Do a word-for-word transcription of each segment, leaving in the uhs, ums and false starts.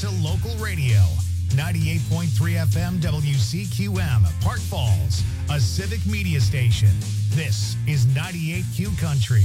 to local radio. ninety-eight point three F M W C Q M, Park Falls, a civic media station. This is ninety-eight Q Country.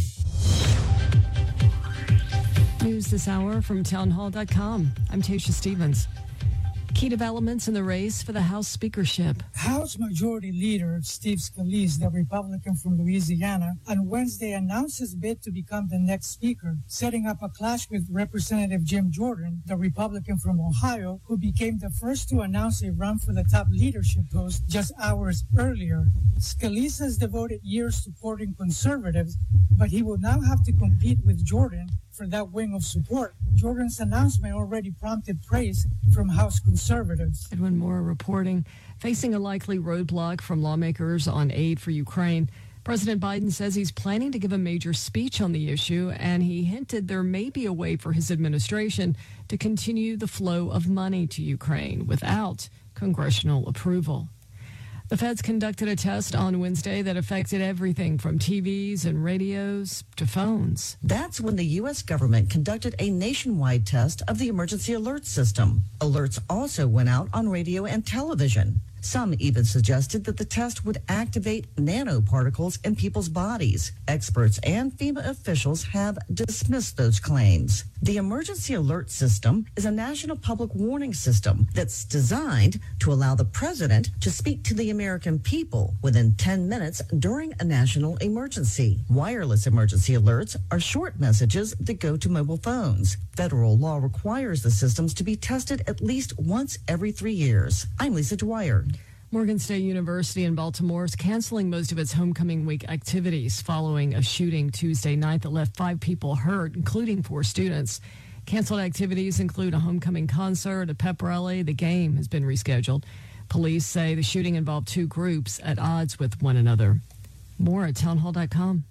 News this hour from townhall dot com. I'm Tasha Stevens. Key developments in the race for the House speakership. House Majority Leader Steve Scalise, the Republican from Louisiana, on Wednesday announced his bid to become the next speaker, setting up a clash with Representative Jim Jordan, the Republican from Ohio, who became the first to announce a run for the top leadership post just hours earlier. Scalise has devoted years to courting conservatives, but he will now have to compete with Jordan for that wing of support. Jordan's announcement already prompted praise from House conservatives. Edwin Moore reporting, facing a likely roadblock from lawmakers on aid for Ukraine. President Biden says he's planning to give a major speech on the issue, and he hinted there may be a way for his administration to continue the flow of money to Ukraine without congressional approval. The feds conducted a test on Wednesday that affected everything from T Vs and radios to phones. That's when the U S government conducted a nationwide test of the emergency alert system. Alerts also went out on radio and television. Some even suggested that the test would activate nanoparticles in people's bodies. Experts and FEMA officials have dismissed those claims. The Emergency Alert System is a national public warning system that's designed to allow the president to speak to the American people within ten minutes during a national emergency. Wireless emergency alerts are short messages that go to mobile phones. Federal law requires the systems to be tested at least once every three years. I'm Lisa Dwyer. Morgan State University in Baltimore is canceling most of its homecoming week activities following a shooting Tuesday night that left five people hurt, including four students. Canceled activities include a homecoming concert, a pep rally. The game has been rescheduled. Police say the shooting involved two groups at odds with one another. More at townhall dot com.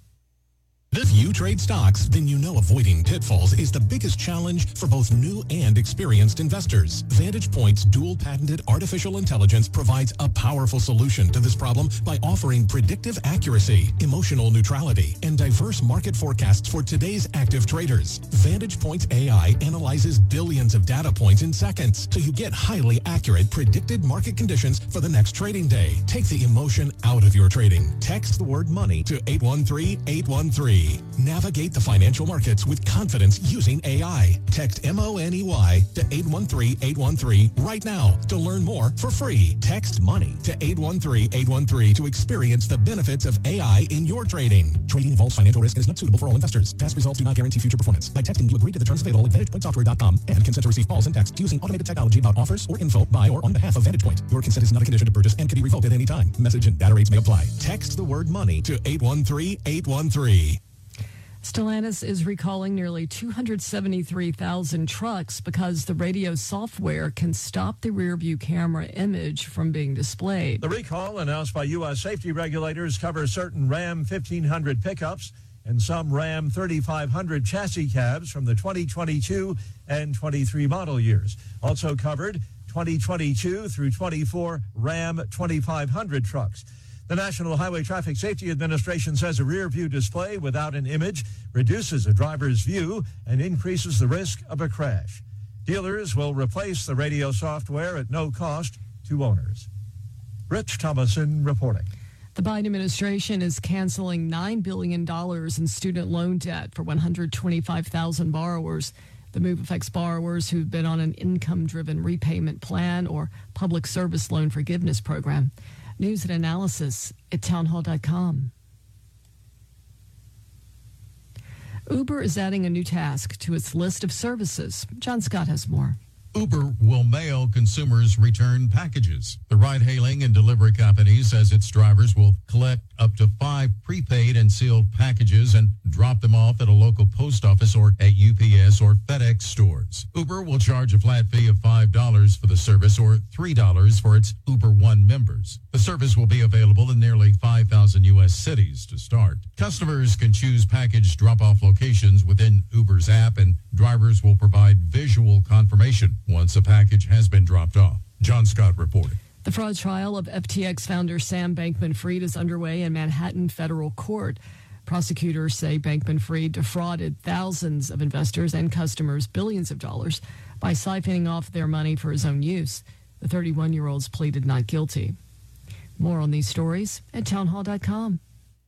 If you trade stocks, then you know avoiding pitfalls is the biggest challenge for both new and experienced investors. Vantage Point's dual-patented artificial intelligence provides a powerful solution to this problem by offering predictive accuracy, emotional neutrality, and diverse market forecasts for today's active traders. Vantage Point's A I analyzes billions of data points in seconds, so you get highly accurate predicted market conditions for the next trading day. Take the emotion out of your trading. Text the word money to eight one three, eight one three. Navigate the financial markets with confidence using A I. Text M O N E Y to eight one three, eight one three right now to learn more for free. Text money to eight one three, eight one three to experience the benefits of A I in your trading. Trading involves financial risk and is not suitable for all investors. Past results do not guarantee future performance. By texting, you agree to the terms available at vantage point software dot com and consent to receive calls and texts using automated technology about offers or info by or on behalf of Vantage Point. Your consent is not a condition to purchase and can be revoked at any time. Message and data rates may apply. Text the word money to eight one three, eight one three. Stellantis is recalling nearly two hundred seventy-three thousand trucks because the radio software can stop the rear-view camera image from being displayed. The recall announced by U S safety regulators covers certain Ram fifteen hundred pickups and some Ram thirty-five hundred chassis cabs from the twenty twenty-two and twenty-three model years. Also covered twenty twenty-two through twenty-four Ram twenty-five hundred trucks. The National Highway Traffic Safety Administration says a rear-view display without an image reduces a driver's view and increases the risk of a crash. Dealers will replace the radio software at no cost to owners. Rich Thomason reporting. The Biden administration is canceling nine billion dollars in student loan debt for one hundred twenty-five thousand borrowers. The move affects borrowers who've been on an income-driven repayment plan or public service loan forgiveness program. News and analysis at townhall dot com. Uber is adding a new task to its list of services. John Scott has more. Uber will mail consumers return packages. The ride-hailing and delivery company says its drivers will collect up to five prepaid and sealed packages and drop them off at a local post office or at U P S or FedEx stores. Uber will charge a flat fee of five dollars for the service or three dollars for its Uber One members. The service will be available in nearly five thousand U S cities to start. Customers can choose package drop-off locations within Uber's app, and drivers will provide visual confirmation once a package has been dropped off. John Scott reporting. The fraud trial of F T X founder Sam Bankman-Fried is underway in Manhattan federal court. Prosecutors say Bankman-Fried defrauded thousands of investors and customers billions of dollars by siphoning off their money for his own use. The thirty-one-year-olds pleaded not guilty. More on these stories at townhall dot com.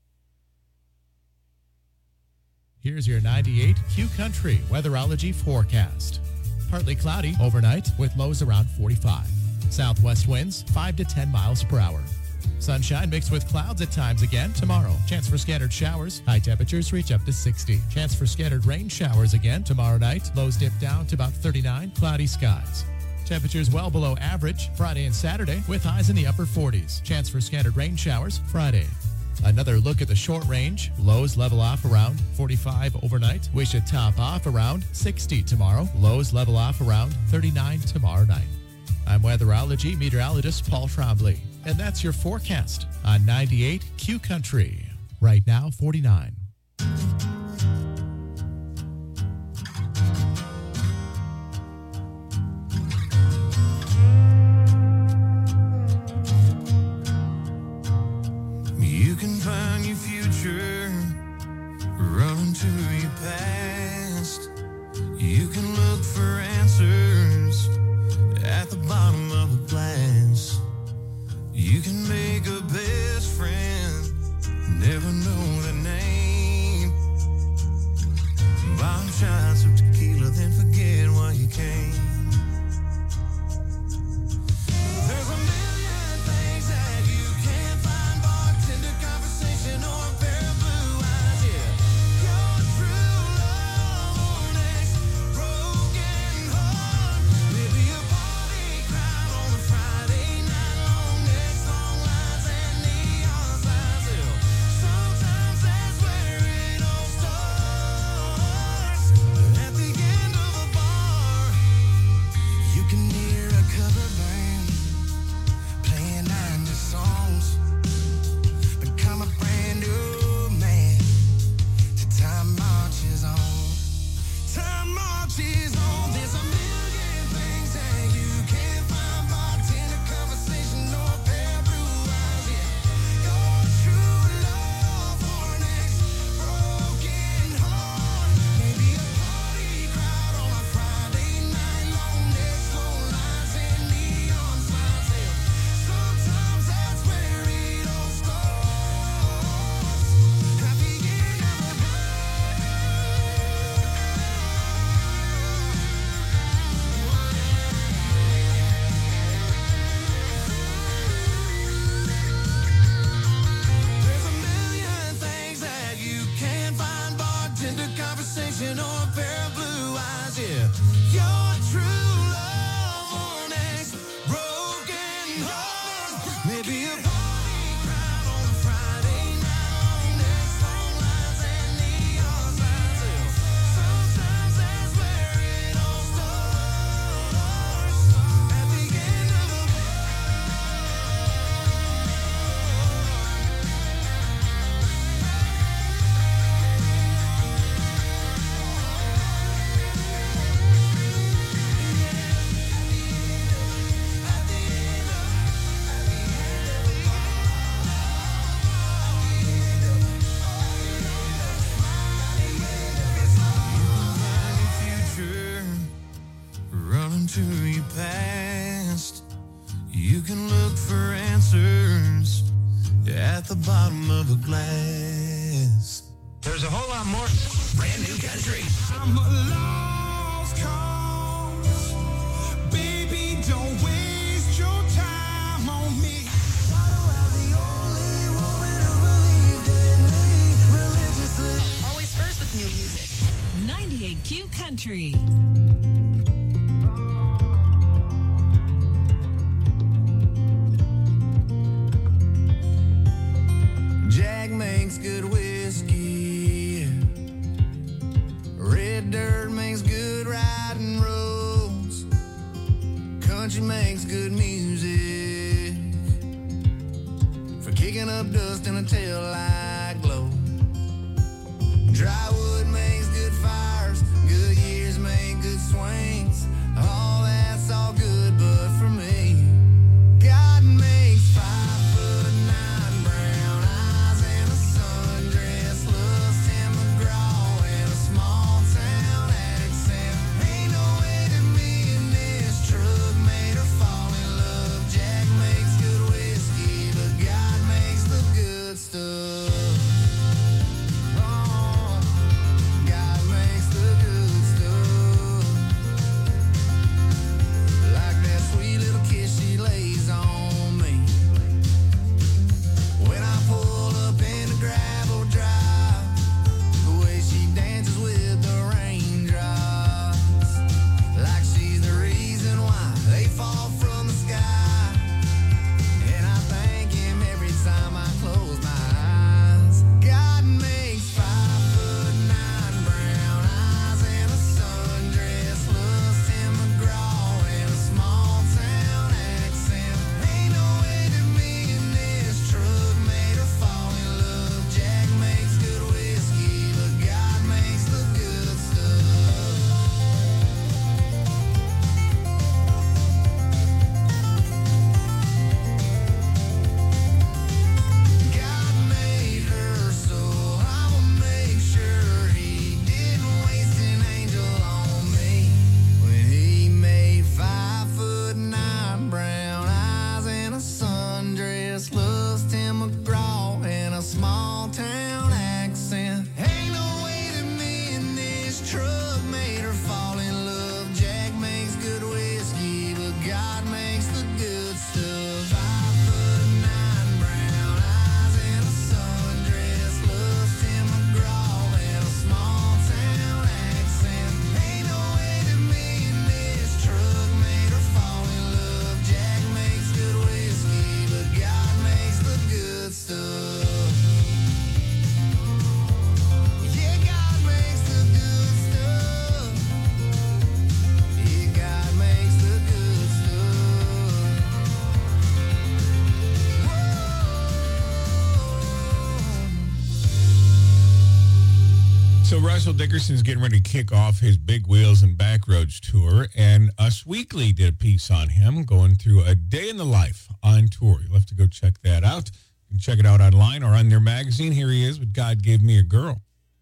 Here's your ninety-eight Q Country weatherology forecast. Partly cloudy overnight with lows around forty-five. Southwest winds five to ten miles per hour. Sunshine mixed with clouds at times again tomorrow. Chance for scattered showers. High temperatures reach up to sixty. Chance for scattered rain showers again tomorrow night. Lows dip down to about thirty-nine. Cloudy skies. Temperatures well below average Friday and Saturday with highs in the upper forties. Chance for scattered rain showers Friday. Another look at the short range. Lows level off around forty-five overnight. We should top off around sixty tomorrow. Lows level off around thirty-nine tomorrow night. I'm weatherology meteorologist Paul Trombley, and that's your forecast on ninety-eight Q Country. Right now, forty-nine. You can find your future running to your past. You can look for answers at the bottom of a glass. You can make a best friend, never know the name. Bomb shots of tequila, then forget why you came. There's a million things that you can't find, bartender conversation or a pair of blue eyes, yeah. Your true love or next broken heart, maybe a party crowd on a Friday night, long necks, long lines and neon signs, yeah. Sometimes that's where it all starts. At the end of a bar, you can hear a cover band playing nineties songs. Become a brand new man till time marches on. Time marches on. There's a million things that you can't find, bartender conversation or a pair of blue eyes, yeah. Your true love or next broken heart, maybe a party crowd on a Friday night, long necks, long lines and neon signs, yeah. Sometimes that's where it all starts. At the end of a There's a million things that you can't find, bartender conversation or a pair of blue eyes, yeah. Your true love or next broken heart, maybe a party crowd on a Friday night, long necks, long lines and neon signs, yeah. Sometimes that's where it all starts. At the end of a future running to your past. You can look for answers at the bottom of a glass. There's a whole lot more. Brand new country. I'm a lost cause. Baby, don't waste your time on me. Why do I the only woman who believed in me religiously? Always first with new music. ninety-eight Q Country. Jack makes good whiskey. Red dirt makes good riding roads. Country makes good music for kicking up dust in a taillight glow. Dry wood makes good fires. Good years make good swings. All that's all good, but for me, God makes five foot nine brown eyes and a sundress look. Russell Dickerson's getting ready to kick off his Big Wheels and Backroads tour, and Us Weekly did a piece on him going through a day in the life on tour. You'll have to go check that out. You can check it out online or on their magazine. Here he is with God Gave Me a Girl.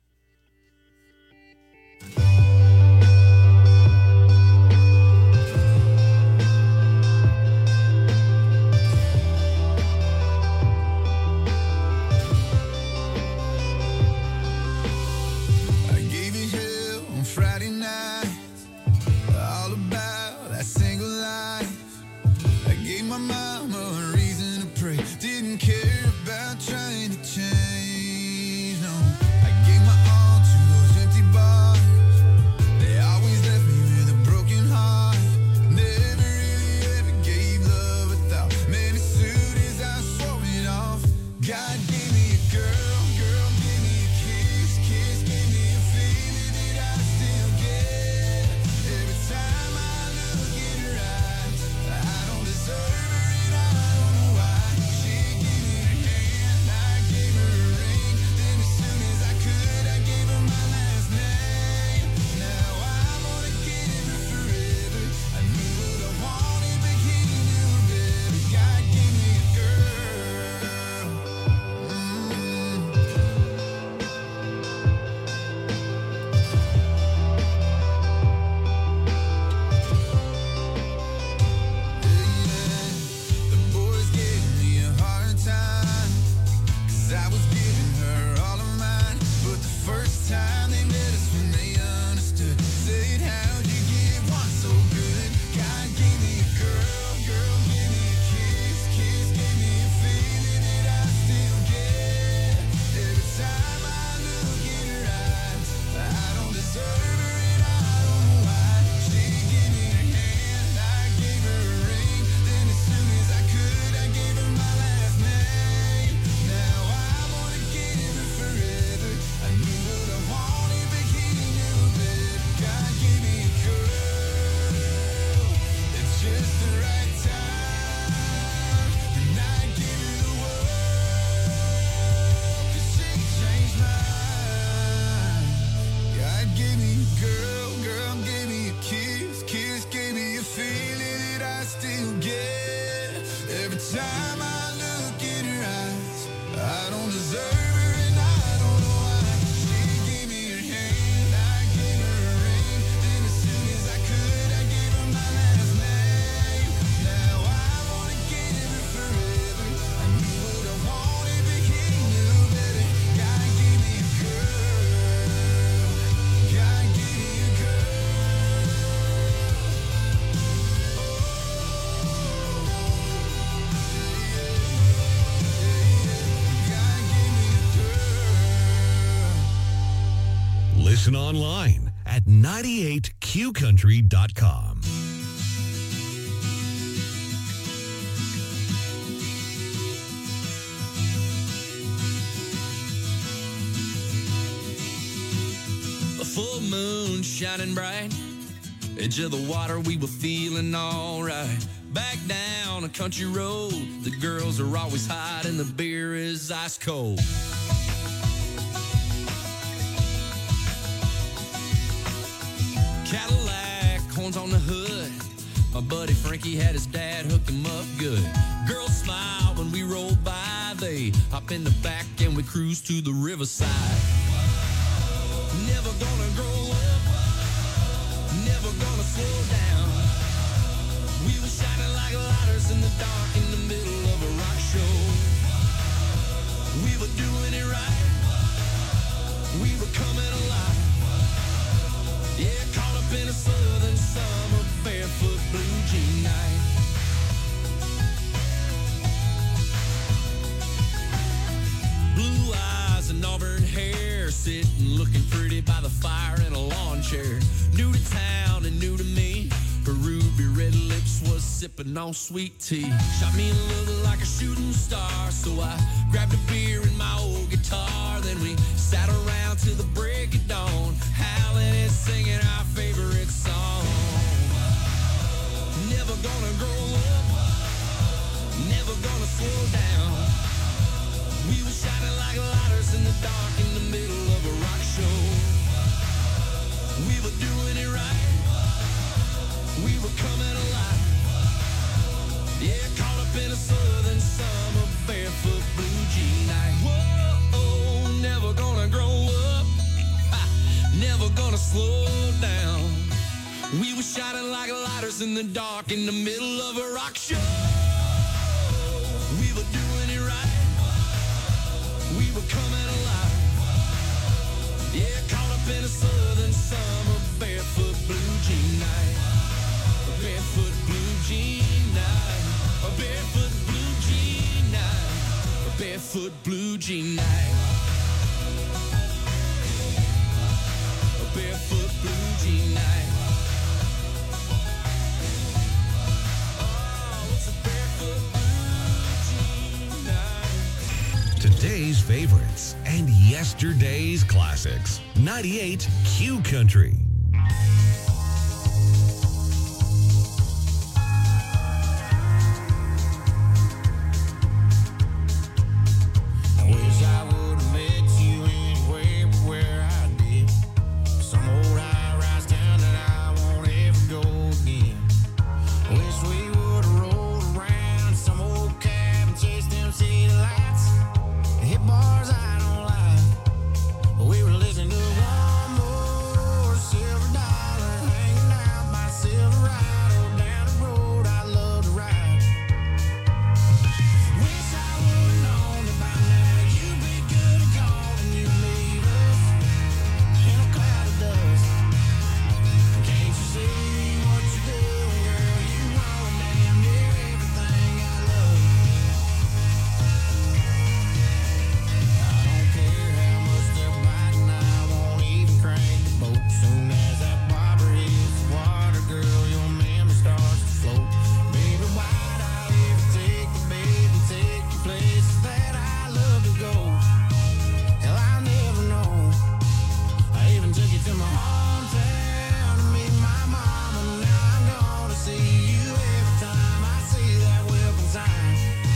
Friday night, all about that single life. I gave my mama a reason to pray. Didn't care about trying to change, no. I gave my all to those empty bars. They always left me with a broken heart. Never really ever gave love a thought. Man, as soon as I swore it off, God gave me a girl, girl gave me a kiss, kiss gave me a feeling that I still get. Every time I look in her eyes, I don't deserve her and I don't know why. She gave me her hand, I gave her a ring. Then as soon as I could, I gave her my last name. Now I wanna give her forever. I knew what I wanted, but he knew better. God gave me a girl. Mm. The boys gave me a hard time, 'cause I was giving her all of mine. But the first time they met us when they understood, said, how'd you give one so good? God gave me a girl, girl gave me a kiss, kiss gave me a feeling that I still get. Every time I look in her eyes, I don't deserve her and I don't know why. She gave me her hand, I gave her a ring. Then as soon as I could, I gave her my last name. Now I wanna give her forever. I knew what I wanted, but he knew better. God gave me a girl. It's just the right time, and I give her the world, 'cause she changed mine. God gave me a girl, girl gave me a kiss, kiss gave me a feeling that I still get. Every time I look in her eyes, I don't deserve her and I don't know why. She gave me her hand, I gave her a ring. Then as soon as I could, I gave her my last name. Now I wanna give her forever. I knew what I wanted, but he knew better. God gave me a girl. God gave me a girl. God gave me a girl. Listen online at ninety-eight q country dot com. A full moon shining bright, edge of the water, we were feeling alright. Back down a country road, the girls are always hot and the beer is ice cold. Cadillac, horns on the hood. My buddy Frankie had his dad hook him up good. Girls smile when we roll by. They hop in the back and we cruise to the riverside. Never gonna grow up, never gonna slow down. We were shining like lighters in the dark in the middle of a rock show. We were doing it right, we were coming alive. Yeah, caught up in a southern summer, barefoot blue jean night. Blue eyes and auburn hair, sitting looking pretty by the fire in a lawn chair. New to town and new to me, her ruby red lips was sipping on sweet tea. Shot me a look like a shooting star, so I grabbed a beer and my old guitar. Then we sat around till the break of dawn, howling and singing our favorite song. Never gonna grow up, never gonna slow down. We were shining like lighters in the dark in the middle of a rock show. We were doing it right. We were coming alive. Yeah, caught up in a southern summer barefoot blue jean night. Whoa, never gonna grow up. Ha, never gonna slow down. We were shining like lighters in the dark in the middle of a rock show. We were doing it right. We were coming alive. Yeah, caught up in a southern summer barefoot blue jean night. A barefoot blue jean night. A barefoot blue jean night. A barefoot blue jean night. A barefoot blue jean night. Today's favorites and yesterday's classics. ninety-eight Q Country. Wish I would've met you anywhere but where I did. Some old high-rise town that I won't ever go again. Wish we would've rolled around some old cab and chased them city lights. Hit bars I don't like. We were listening to one more silver dollar, hanging out by Silverado down the road I love to ride. Wish I would've known that by now you'd be good and gone and you'd leave us in a cloud of dust. Can't you see what you're doing, girl? You ruin damn near everything I love. I don't care how much they're biting, I won't even crank the boat. Soon as that bobber hits the water, girl, your memory starts to float. Baby, why'd I ever take the bait and take you places that I love to go? Hell, I'll never know. I even took you to my hometown to meet my mama. Now I'm gonna see you every time I see that welcome sign.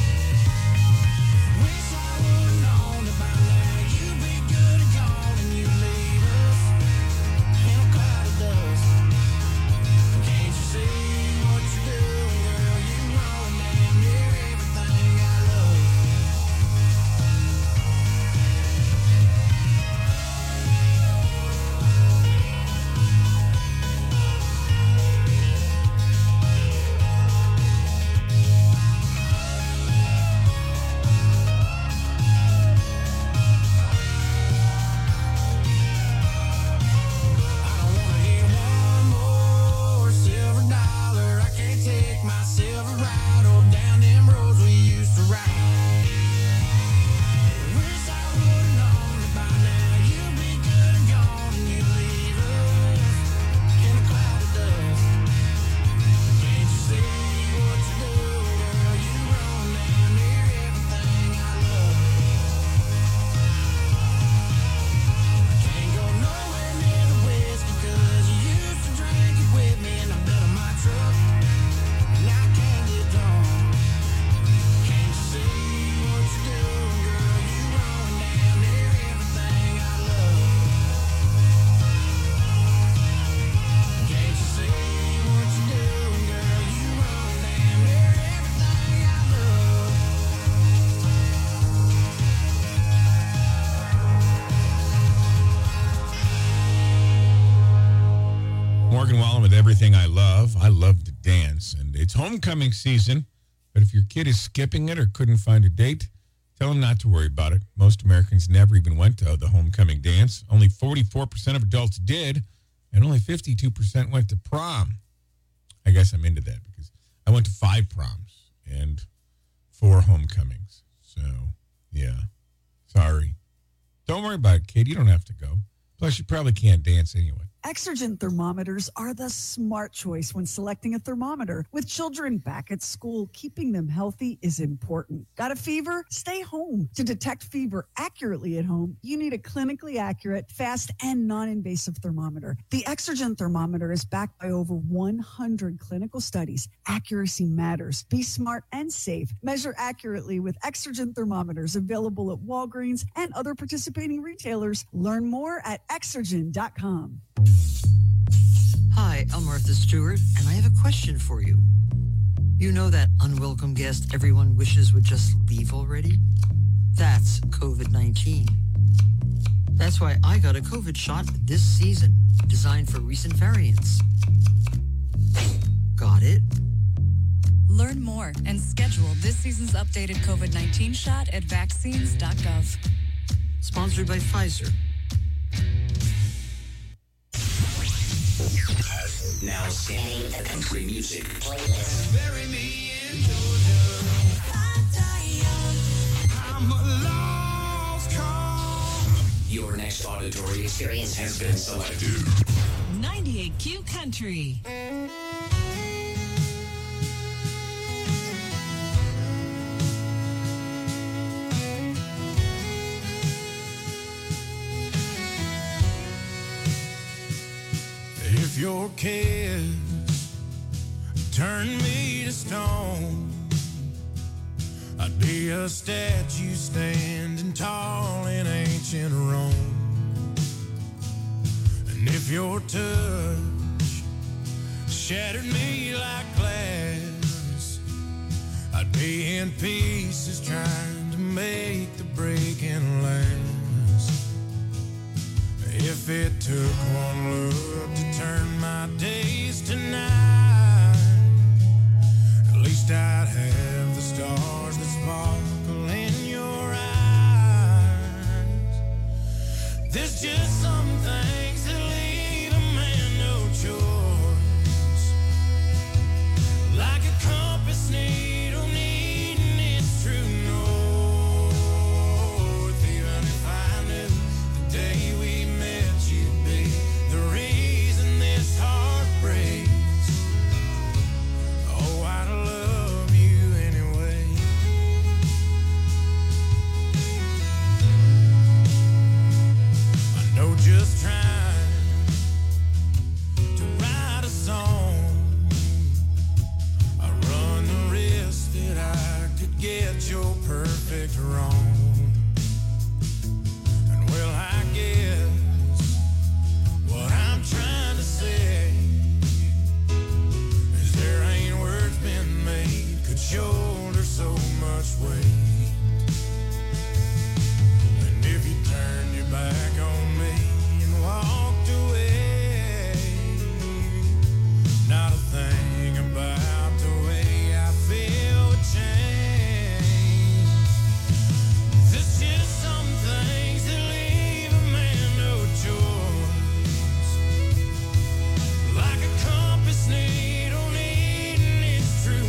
Wish I would've known that by now you'd be good and gone and you'd leave us in a cloud of dust. Can't you see what you're doing, girl? You ruin damn near everything I love. I don't wanna hear one more silver dollar. I can't take my Silverado down them roads we used to ride. Wish I would've known that by now you'd be good and gone and you'd leave us in a cloud of dust. Can't you see what you're doing, girl? You ruin damn near everything I love. Can't go nowhere near the whiskey 'cause you used to drink it with me in the bed of my truck. And I can't get drunk. Can't you see what you're doing, girl? You ruin damn near everything I love. Can't you see what you're doing, girl? You ruin damn near everything I love. Morgan Wallen with Everything I Love. I love to dance, and it's homecoming season. But if your kid is skipping it or couldn't find a date, tell them not to worry about it. Most Americans never even went to the homecoming dance. Only forty-four percent of adults did, and only fifty-two percent went to prom. I guess I'm into that because I went to five proms and four homecomings. So, yeah, sorry. Don't worry about it, kid. You don't have to go. Plus, you probably can't dance anyway. Exergen thermometers are the smart choice when selecting a thermometer. With children back at school, keeping them healthy is important. Got a fever? Stay home. To detect fever accurately at home, you need a clinically accurate, fast, and non-invasive thermometer. The Exergen thermometer is backed by over one hundred clinical studies. Accuracy matters. Be smart and safe. Measure accurately with Exergen thermometers available at Walgreens and other participating retailers. Learn more at exergen dot com. Hi, I'm Martha Stewart, and I have a question for you. You know that unwelcome guest everyone wishes would just leave already? That's COVID nineteen. That's why I got a COVID shot this season, designed for recent variants. Got it? Learn more and schedule this season's updated COVID nineteen shot at vaccines dot gov. Sponsored by Pfizer. Now scanning the country music playlist. Bury me in Georgia. I'm a lost cause. Your next auditory experience has been selected. ninety-eight Q Country. If your kiss turned me to stone, I'd be a statue standing tall in ancient Rome. And if your touch shattered me like glass, I'd be in pieces trying to make the breaking last. If it took one look to turn my days to night, at least I'd have the stars that sparkle in your eyes. There's just some things that leave a man no choice, like a compass needle needing its true north. Even if I knew the day we just trying to write a song. I run the risk that I could get your perfect wrong. And well, I guess what I'm trying to say is there ain't words been made could shoulder so much weight. And if you turn your back on me, walked away, not a thing about the way I feel would change. There's just some things that leave a man no choice, like a compass needle needing its true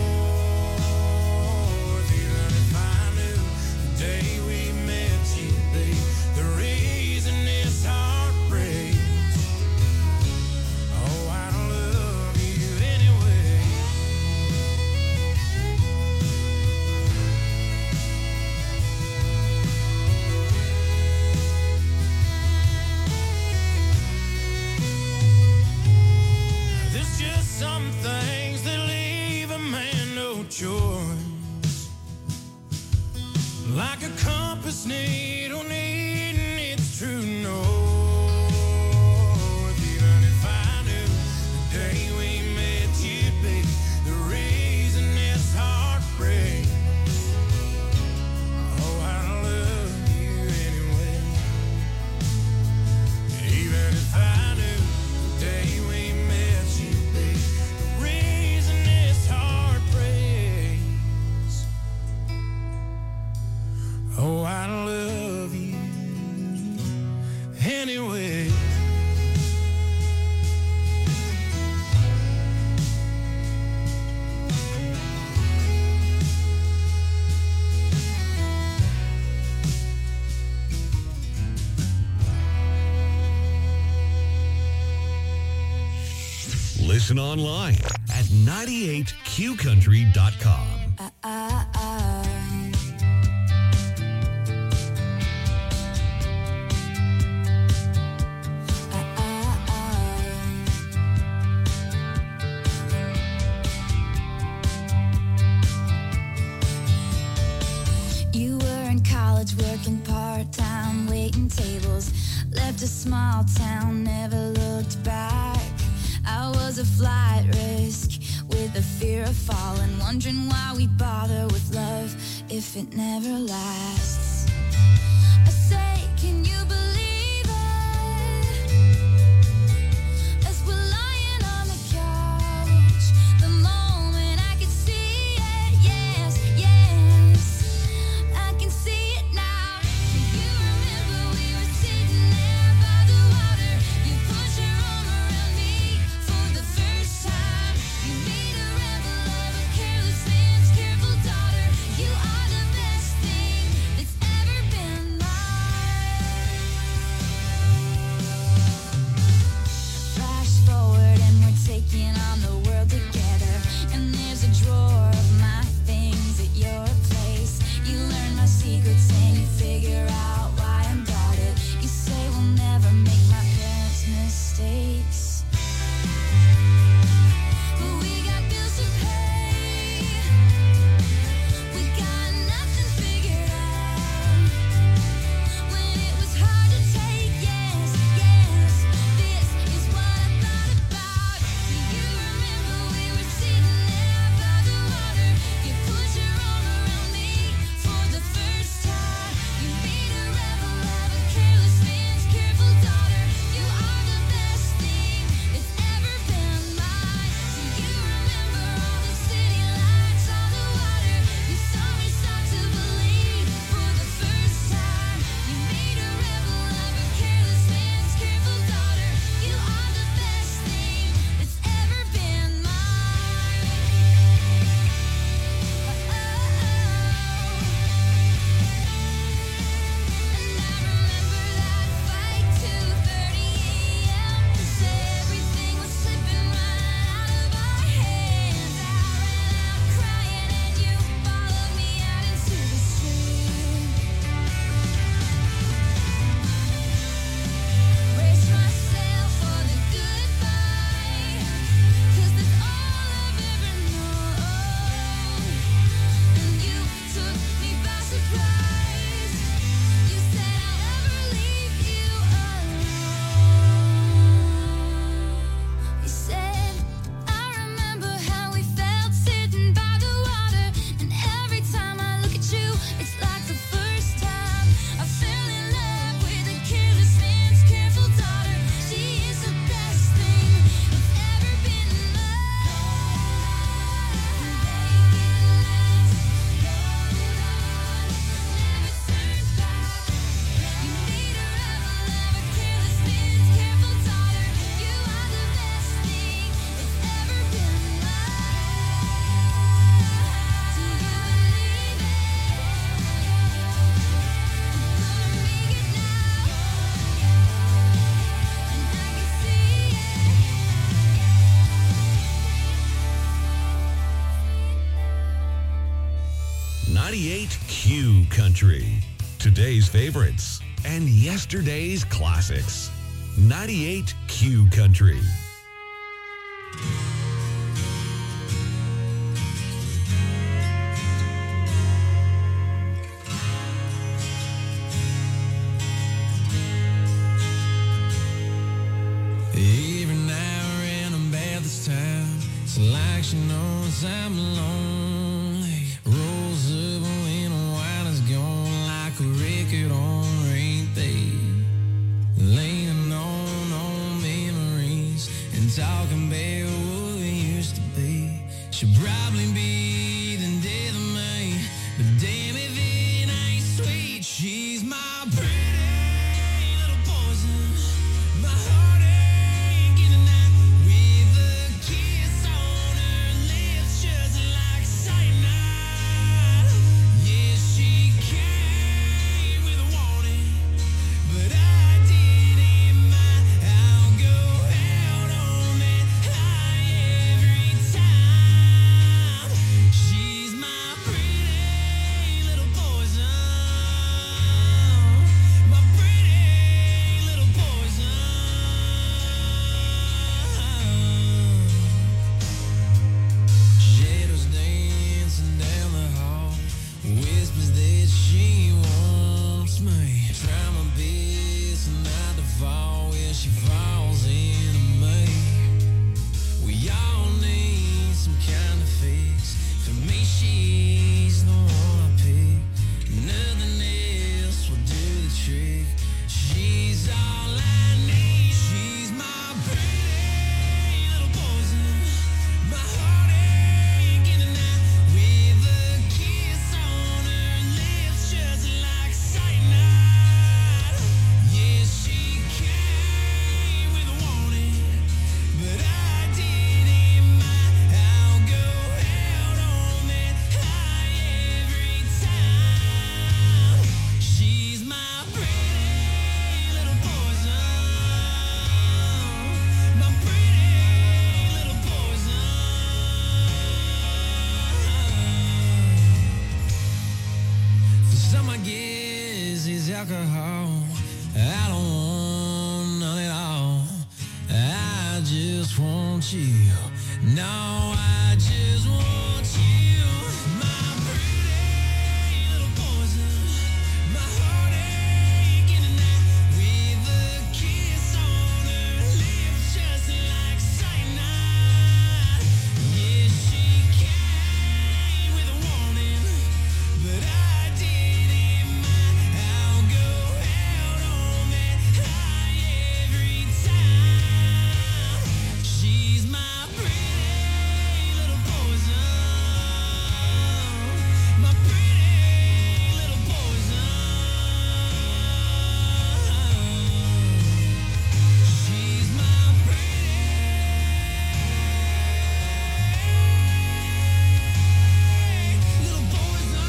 north. Even if I knew the day we met you'd be the reason this heart some things that leave a man no choice, like a compass needle needing its true north. Even if I knew the day we met you'd be the reason this heart breaks, oh, I love you anyway. Even if I knew the day we met you'd be the reason this heart breaks, oh, I love you anyway. Listen online at ninety-eight Q country dot com. Uh, uh, uh. You were in college working part-time, waiting tables, Left a small town, never looked back. I was a flight risk with the fear of falling, wondering why we bother with love if it never lasts. I say, can you believe it? As we're lying on the couch, the moment I could see it, yes, yes, I can see it now. You remember we were sitting there by the water. You put your arm around me for the first time. You made a rebel of a careless man's careful daughter. You are the best thing that's ever been mine. Flash forward and we're taking on the world together. And there's a drawer of my things at your place. You learn my secrets and you figure out why I'm guarded. You say we'll never make my parents' mistakes. But we got bills to pay. We got nothing figured out. When it was hard to take, yes, yes, this is what I thought about. Do you remember we were sitting there by the water? You put your arm around me for the first time. You made a rebel of a careless man's careful daughter. You are the best thing that's ever been mine. Do you remember all the city lights on the water? You saw me start to believe for the first time. You made a rebel of a careless man's careful daughter. You are the best thing that's ever been mine. Oh, and I remember that fight, two thirty a.m. Everything was slipping right out of our hands. I ran out crying and you followed me out into the street. Brace myself for the goodbye, 'cause that's all I've ever known. And you took me by surprise. You said I'll never leave you alone. You said, I remember how we felt sitting by the water. And every time I look at you, it's like the first time I fell in love with a careless man's careful daughter. She is the best thing that's ever been mine. Make it last, hold on, never turn back. You made a rebel of a careless man's careful daughter. You are the best thing that's ever been mine. Do you believe it? I'm gonna make it now, and I can see ninety-eight Q Country. Today's favorites and yesterday's classics. ninety-eight Q Country. Every now and then I'm bad this time. It's like she knows I'm lonely. Rolls up when a wine is gone like a record on repeat. Laying on on memories and talking about what we used to be. She'll probably be the death of me, but damn if it ain't sweet. She's my pretty little poison, my heartache in the night, with a kiss on her lips just like cyanide. Yeah, she came with a warning, but I didn't mind. I'll go out on that high every time. just want you. No, I just want you. My pretty little poison. My heartache in the night. With a kiss on her lips just like cyanide. Yeah, she came with a warning, but I didn't mind. I'll go out on that high every time. She's my pretty little poison. My pretty little poison. She's my pretty little poison.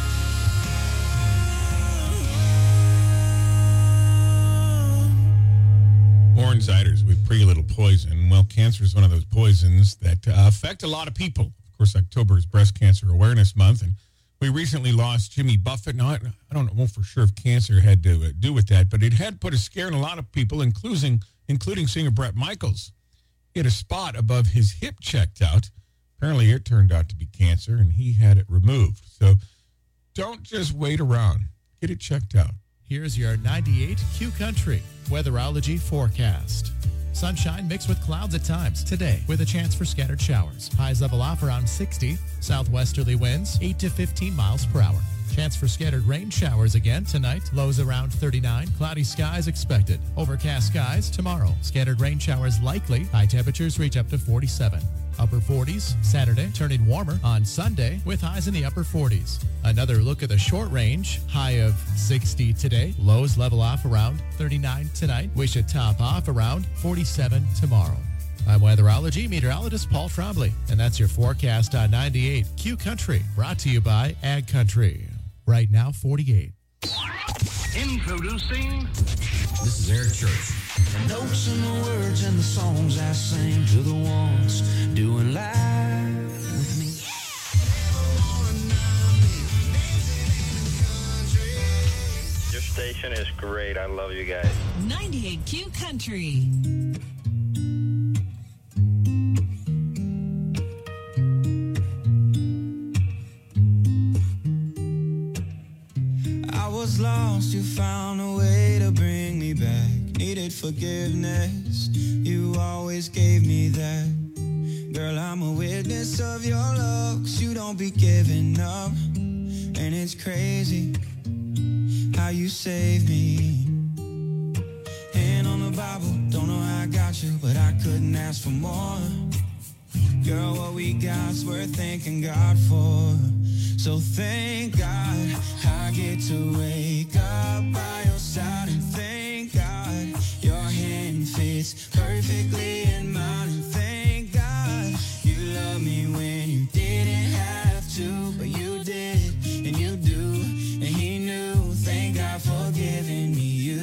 Warren Ziders with Pretty Little Poison. Well, cancer is one of those poisons that uh, affect a lot of people. Of course, October is Breast Cancer Awareness Month, and we recently lost Jimmy Buffett. Now, I, I don't know for sure if cancer had to uh, do with that, but it had put a scare in a lot of people, including including singer Bret Michaels. He had a spot above his hip checked out. Apparently, it turned out to be cancer, and he had it removed. So don't just wait around. Get it checked out. Here's your ninety-eight Q Country weatherology forecast. Sunshine mixed with clouds at times today with a chance for scattered showers. Highs level off around sixty. Southwesterly winds eight to fifteen miles per hour. Chance for scattered rain showers again tonight. Lows around thirty-nine. Cloudy skies expected. Overcast skies tomorrow. Scattered rain showers likely. High temperatures reach up to forty-seven. Upper forties Saturday, turning warmer on Sunday with highs in the upper forties. Another look at the short range. High of sixty today. Lows level off around thirty-nine tonight. We should top off around forty-seven tomorrow. I'm weatherology meteorologist Paul Trombley, and that's your forecast on ninety-eight Q Country, brought to you by Ag Country. Right now, forty-eight. Introducing. This is Eric Church. The notes and the words and the songs I sing to the ones doing live with me. Your station is great. I love you guys. ninety-eight Q Country. I was lost, you found a way to bring me back. Needed forgiveness, you always gave me that. Girl, I'm a witness of your love, 'cause you don't be giving up. And it's crazy how you saved me. Hand on the Bible, don't know how I got you, but I couldn't ask for more. Girl, what we got's worth thanking God for. So thank God I get to wake up by your side, and thank God your hand fits perfectly in mine, and thank God you love me when you didn't have to, but you did, and you do, and he knew. Thank God for giving me you.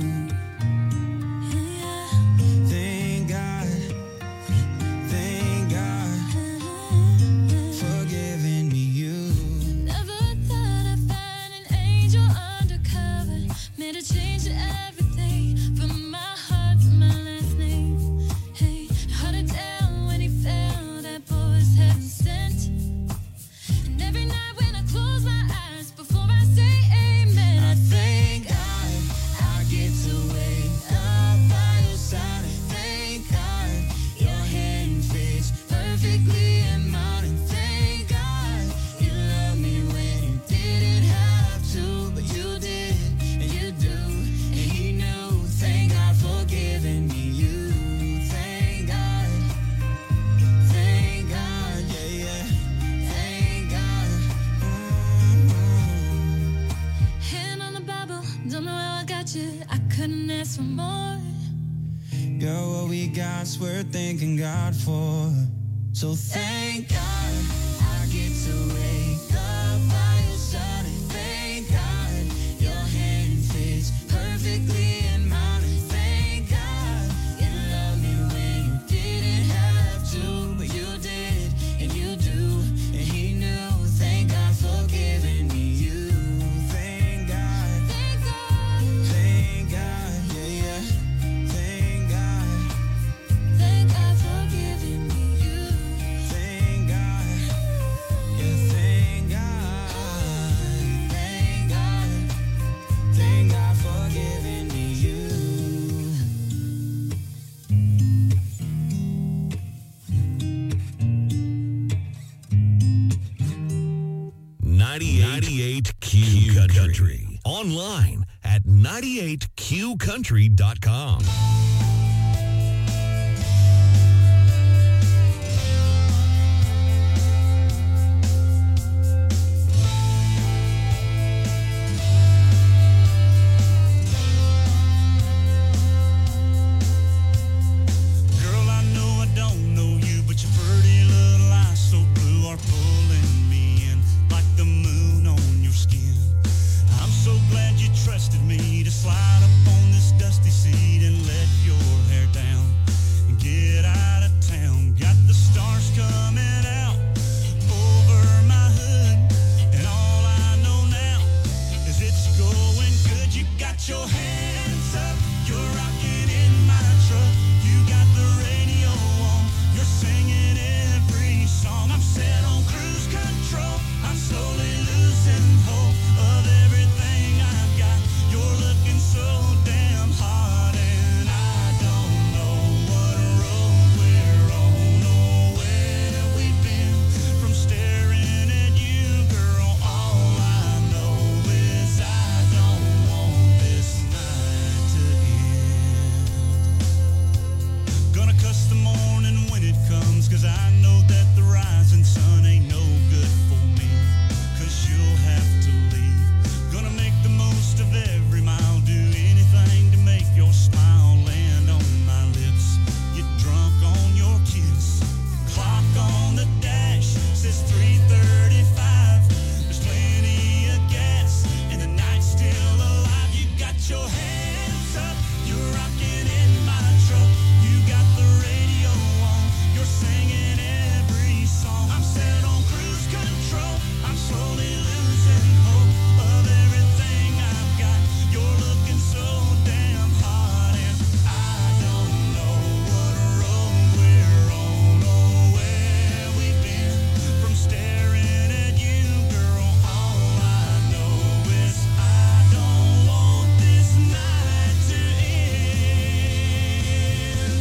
Thank God, thank God for giving me you. Never thought I'd find an angel undercover. Made a change to everything from my heart to my last name. Hey, held it down when he fell. That boy was heaven sent. And every night when I close my eyes before I say amen, I thank God I get to wake up by your side. And thank God your hand fits perfectly in mine. And thank God you love me when you didn't have to, but you did, and you do, and he knew. Thank God for giving me you. Thank God, thank God, yeah, yeah. Thank God. Mm-hmm. Hand on the Bible, don't know how I got you. I couldn't ask for more. Girl, what we got's worth thanking God for. So thank God I get to wake up by your side, and thank God your hand fits perfectly in mine, and thank God you love me when you didn't have to, but you did, and you do, and he knew. Thank God for giving me you. Thank God, Thank God, thank God, yeah, yeah. Thank God. thank ninety-eight Q Country. Online at ninety-eight Q country dot com. Girl, I know I don't know you, but your pretty little eyes so blue are pulling me in like the moon on your skin. I'm so glad you trusted me to slide up on this dusty seat and let your hair down and get out of town. Got the stars coming out over my hood, and all I know now is it's going good. You got your hands up, you're rocking in my truck. You got the radio on, you're singing every song. I'm set on cruise control, I'm slowly losing hope of everything I've got. You're looking so damn hot, and I don't know what road we're on or where we've been. From staring at you, girl, all I know is I don't want this night to end. Gonna cuss the morning when it comes, 'cause I know that the rising sun ain't no good for me, 'cause you'll have to leave. Gonna make the most of every mile, do anything to make your smile land on my lips. Get drunk on your kiss. Clock on the dash says three thirty-five. There's plenty of gas and the night's still alive. You got your hands up, you're rocking in my truck. You got the radio on, you're singing every song. I'm set on cruise control, I'm slowly losing hope of everything I've got. You're looking so damn hot, and I don't know what road we're on or where we've been. From staring at you, girl, all I know is I don't want this night to end.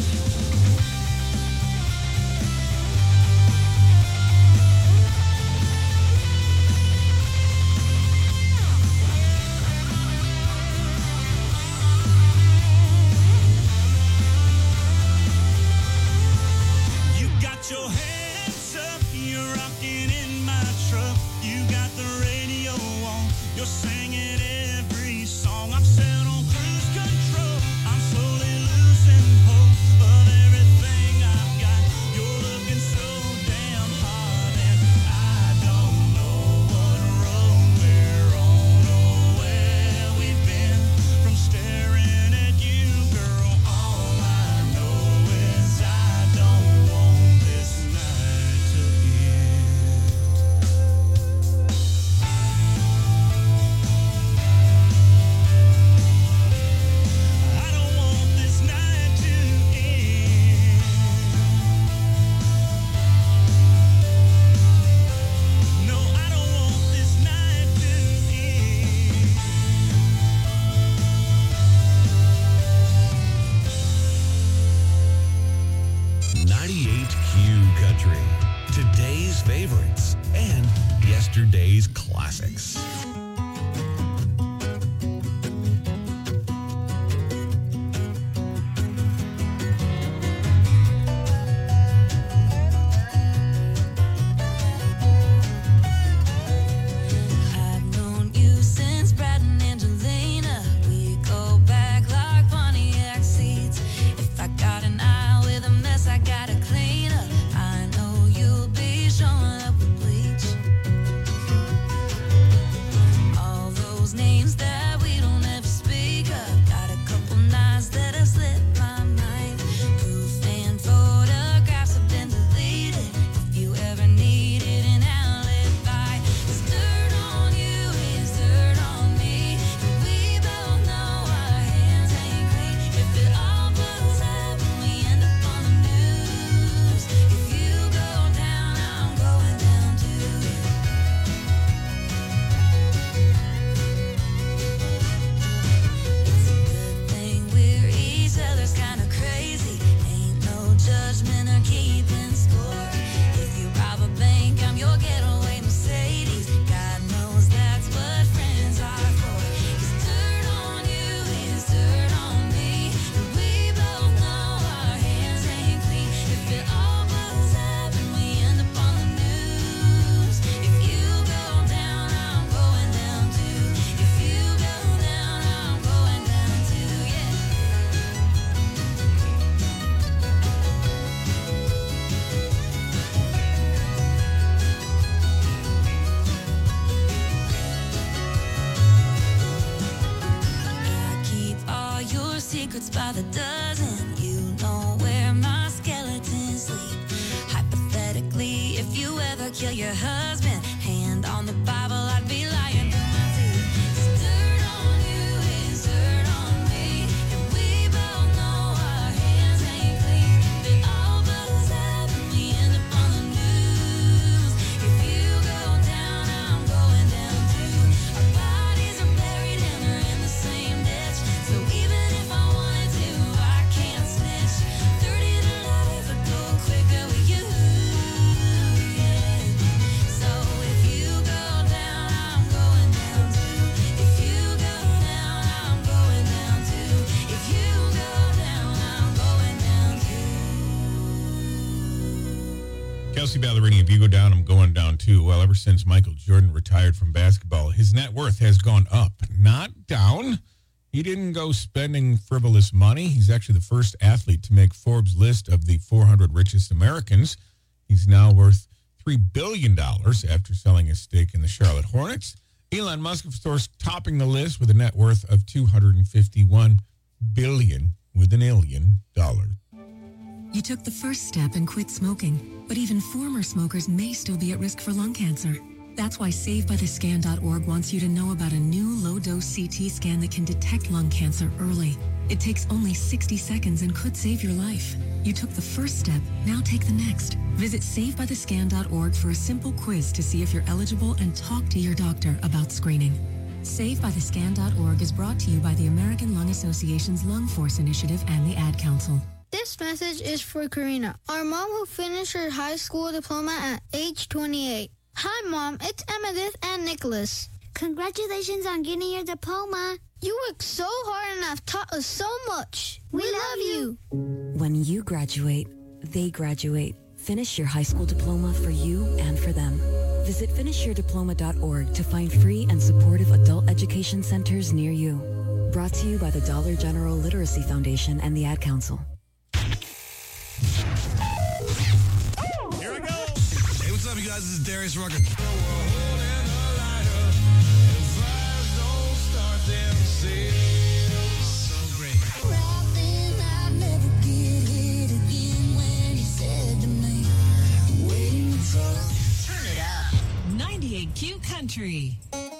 You got your hands up, you're rocking in my truck. You got the radio on, you're singing every song. I'm set on cruise control, I'm slowly losing hope of everything I've got. You're looking so damn hot, and I don't know what road we're on or where we've been. From staring at you, girl, all I know is I don't want this night to end. I don't want this night to end. No, I don't want this night to end. ninety-eight Q Country. Today's favorites and yesterday's classics. I've known you since Brad and Angelina. We go back like Pontiac seats. If I got an eye with a mess, I gotta clean up. I know you'll be showing up with bleach. by the dozen. You know where my skeletons sleep. Hypothetically, if you ever kill your husband, hand on the Bible, I'd be lying to my feet. 'Cause dirt on you is dirt on me, and we both know our hands ain't clean. But all but us up and we end up on the news. If you go down, I'm going down too. Our bodies are buried and they're in the same ditch. So even if I wanted to, I can't snitch. thirty to life, I go quicker with you. Yeah. So if you go down, I'm going down too. If you go down, I'm going down too. If you go down, I'm going down too. Kelsey Ballerini, if you go down, I'm going down too. Well, ever since Michael Jordan retired from basketball, his net worth has gone up, not down. He didn't go spending frivolous money. He's actually the first athlete to make Forbes' list of the four hundred richest Americans. He's now worth three billion dollars after selling his stake in the Charlotte Hornets. Elon Musk, of course, topping the list with a net worth of two hundred fifty-one billion dollars with an alien dollar. You took the first step and quit smoking, but even former smokers may still be at risk for lung cancer. That's why Save By The Scan dot org wants you to know about a new low-dose C T scan that can detect lung cancer early. It takes only sixty seconds and could save your life. You took the first step, now take the next. Visit Save By The Scan dot org for a simple quiz to see if you're eligible and talk to your doctor about screening. Save By The Scan dot org is brought to you by the American Lung Association's Lung Force Initiative and the Ad Council. This message is for Karina, our mom who finished her high school diploma at age twenty-eight. Hi, Mom. It's Emmettith and Nicholas. Congratulations on getting your diploma. You worked so hard and have taught us so much. We, We love love you. When you graduate, they graduate. Finish your high school diploma for you and for them. Visit finish your diploma dot org to find free and supportive adult education centers near you. Brought to you by the Dollar General Literacy Foundation and the Ad Council. Here we go. Hey, what's up, you guys? This is Darius Rucker. So great. Turn it up. ninety-eight Q Country.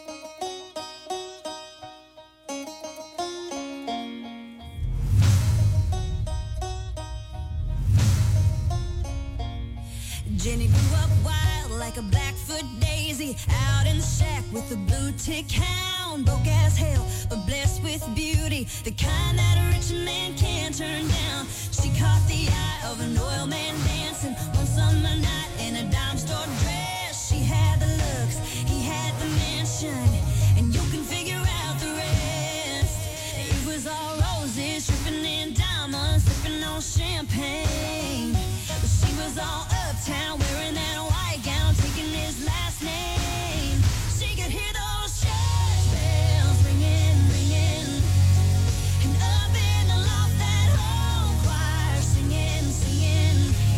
Jenny grew up wild like a Blackfoot daisy, out in the shack with a blue tick hound. Broke as hell, but blessed with beauty, the kind that a rich man can't turn down. She caught the eye of an oil man dancing one summer night in a dime store dress. She had the looks, he had the mansion, and you can figure out the rest. It was all roses, dripping in diamonds, sipping on champagne. But she was all uptown, wearing that white gown, taking his last name. She could hear those church bells ringing, ringing, and up in the loft that whole choir singing, singing.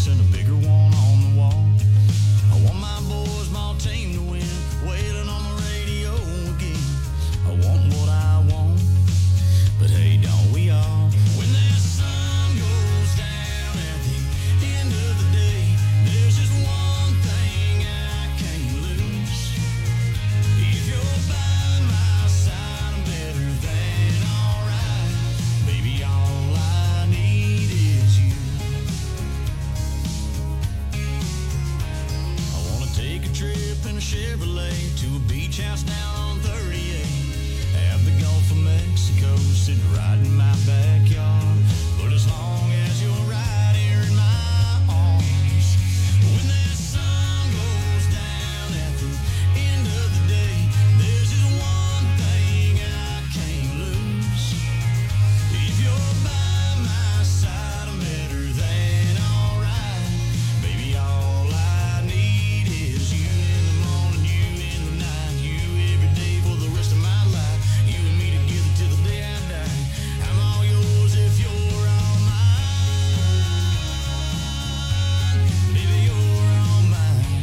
and a bigger one on the wall. I want my boys, my team to win, wailing on the radio again. I want what I want, but hey, don't we all? When that sun goes down at the end of the day, there's just one thing I can't lose. If you're by my side, I'm better than alright. Baby, all I need is you. I wanna take a trip in a Chevrolet to a beach house down on thirty-eight. Have the Gulf of Mexico sitting right in my backyard. But as long as you're right here in my arms, when that sun goes down at the end of the day, there's just one thing I can't lose. If you're by my side, I'm better than alright. Baby, all I need is you in the morning, you in the night, you every day for the rest of my life. You and me together till the day I die. I'm all yours if you're all mine. Baby, you're all mine.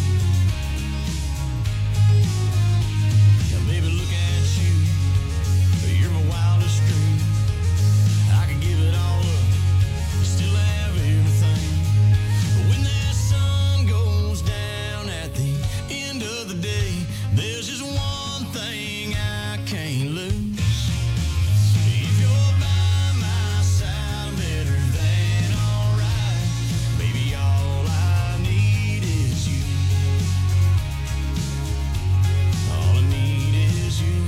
Now, baby, look at you. You're my wildest dream. I could give it all up, still have everything. But when that sun goes down at the end of the day, there's just one thing I can't lose. If you're by my side, I'm better than alright. Baby, all I need is you. All I need is you.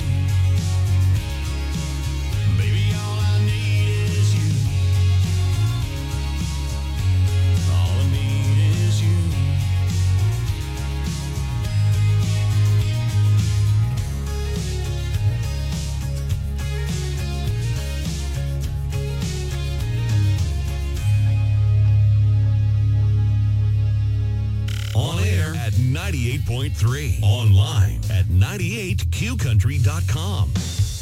Baby, all I need is you. All I need is you. On air at ninety-eight point three. Online at ninety-eight q country dot com.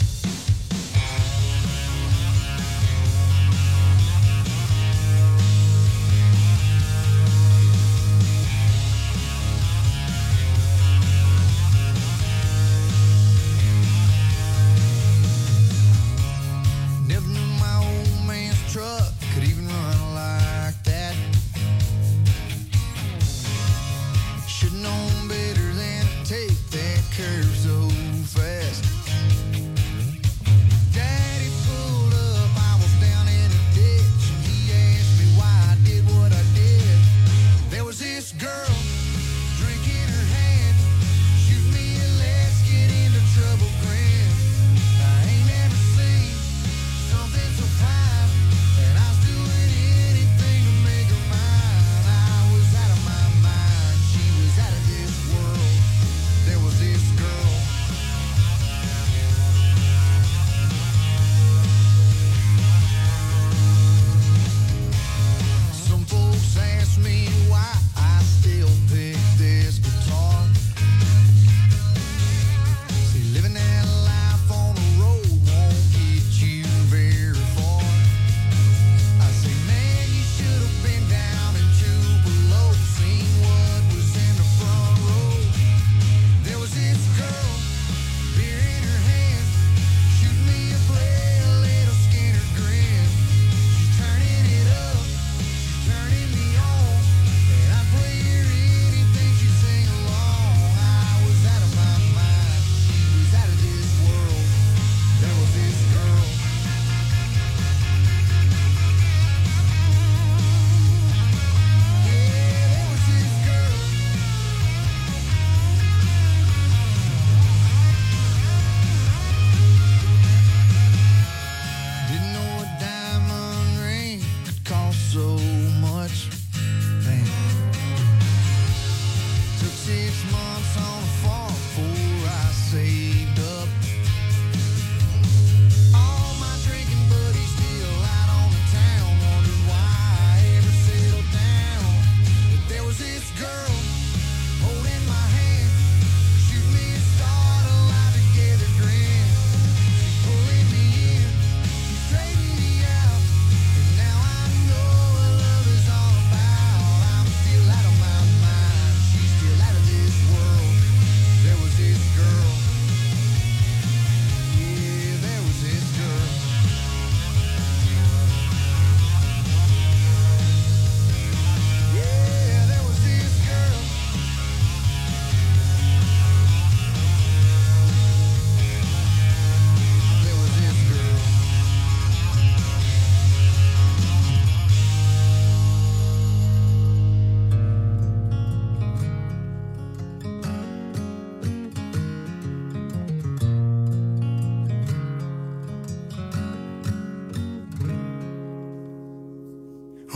Never knew my old man's truck could even run like that. Should've known better than to take that curve so fast.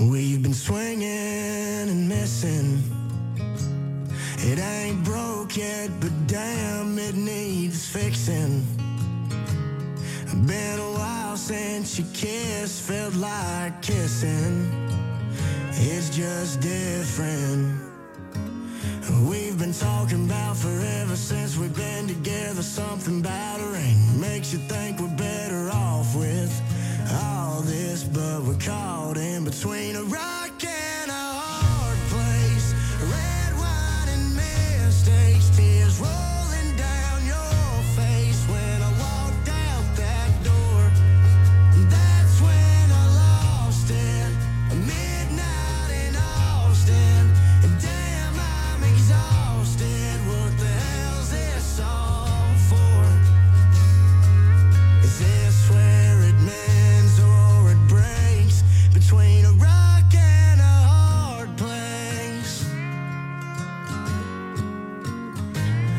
We've been swinging and missing. It ain't broke yet, but damn, it needs fixing. Been a while since you kissed, felt like kissing. It's just different. We've been talking about forever since we've been together. Something about a ring makes you think we're better off with all this, but we're caught in between a rock and a hard place. Red wine and mistakes, tears rolling down your face when I walked out that door. That's when I lost it. Midnight in Austin. Damn, I'm exhausted. What the hell's this all for? Is this where it mends or it breaks? Between a rock